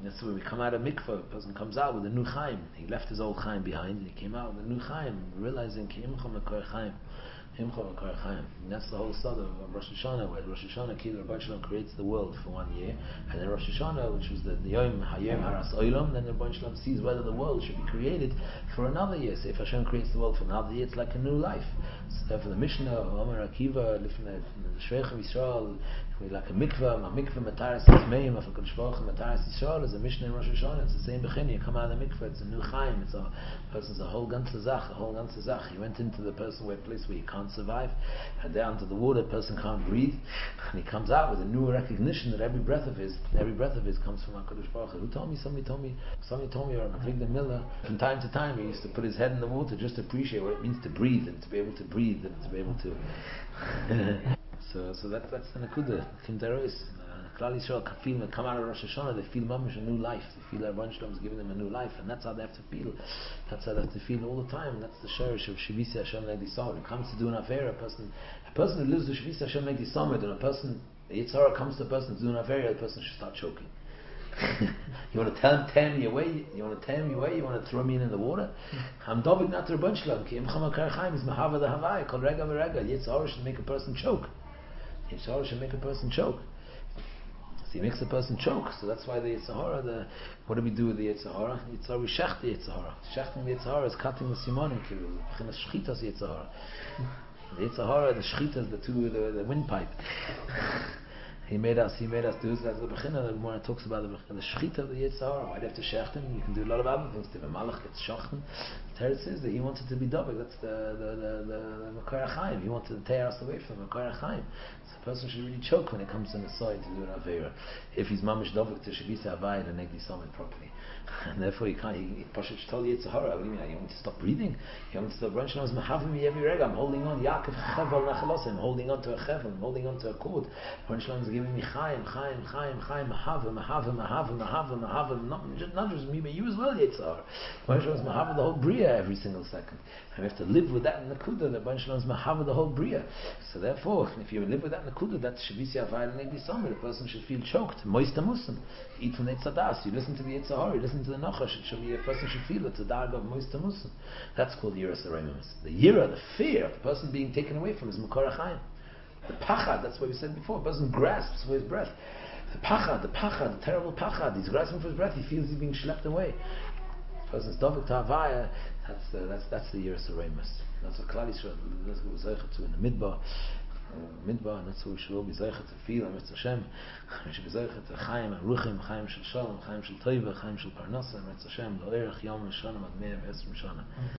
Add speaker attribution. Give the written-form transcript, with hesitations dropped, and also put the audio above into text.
Speaker 1: That's when we come out of mikvah, a person comes out with a new chaim. He left his old chaim behind and he came out with a new chaim, realizing ki imcha mekor chaim. And that's the whole study of Rosh Hashanah, where Rosh Hashanah, Rabbi Shalom creates the world for 1 year, and then Rosh Hashanah, which was the Yom Hayom Haras Olam, then Rabbi Shalom sees whether the world should be created for another year. So if Hashem creates the world for another year, it's like a new life. So therefore the Mishnah, Omer Akiva, the Shreich of Yisrael, like a mikvah mataris meim of a Kodesh Baruch Hu mataris Yisrael is a Mishnah in Rosh Hashanah. It's the same bechina. You come out of the mikvah, it's a new chaim. It's a person's a whole ganze zach. He went into the person where place where he can't survive, and down to the water, the person can't breathe, and he comes out with a new recognition that every breath of his comes from HaKadosh Baruch Hu. Who told me? Somebody told me, or Avigdor Miller. From time to time, he used to put his head in the water just to appreciate what it means to breathe and to be able to breathe and to be able to. So that's the Nakuda. Kim Terois, Klal Yisrael come out of Rosh Hashanah, they feel mamish a new life. They feel that Rebbeinu Shalom is giving them a new life, and that's how they have to feel. That's how they have to feel all the time. That's the sherish of Shavisi Hashem Negdi Samid. It comes to do an affair. A person who lives with Shavisi Hashem Negdi Samid, and a person, the Yitzhara comes to a person to do an affair, the person should start choking. You want to tear me away? You want to throw me in the water? I'm dovig not to Rebbeinu Shalom. Ki imcha makar chaim is mahava the havai. Kol rega v'rega. Yitzhara should make a person choke. Yitzhara should make a person choke. So he makes a person choke. So that's why the Yitzhara, what do we do with the Yitzhara? Yitzhara, we shech the Yitzhara. Shechting the Yitzhara is cutting the simonim. B'chinas shchitas Yitzhara. The Yitzhara, the shchitas, the windpipe. He made us do this as the Bechina. When it talks about the shechita of the Yitzhara, why do you have to shecht him? You can do a lot of other things. The Malach gets shechten. Teretz says that he wanted to be double. That's the Makar HaChaim. He wanted to tear us away from Makar HaChaim. So a person should really choke when it comes to the side to do an Aveira. If he's mamish double to Shavisa Havai and Negdi Samid properly. And therefore he can't, he Pashat told Yitzhara, what do you mean? You want me to stop breathing? You want me to stop breathing? I'm holding on. Yaakov Chevel Nachalos. I'm holding on to a Chevel. I'm holding on to a cord. Rebbeinu is giving me Chaim, Mahava. Not just me, but you as well, Yitzhara. Rebbeinu is Mahava the whole Bria every single second. And we have to live with that in the Nakuda, that Rebbeinu is Mahava the whole Bria. So therefore, if you live with that Nakuda, that's Shavisi Havai and Negdi Samid. The person should feel choked. Moista Muslim. Eat from the Eitzadas. You listen to the Yitzhara, you listen to the Nachash. It should be a person should feel it. It's a darg of Moista Muslim. That's called Yiras Aremus. The Yira, the fear of the person being taken away from his Makor HaChaim. The Pachad, that's what we said before. The person grasps for his breath. The Pachad, the terrible Pachad. He's grasping for his breath. He feels he's being schlepped away. The person's Dovik Ta'avaya. That's the Yiras Aremus. That's what Klal Yisrael. That's what we're Zeicha to in the Midbar. And that's what we should all be Zeicha to feel. And Hashem, we should be Zeicha to Chaim and Ruchim, Chaim Shel Shalom, Chaim Shel Teiva, Chaim Shel Parnasa, and Hashem, Lo Erech Yom Shana, Ad 120 Shana.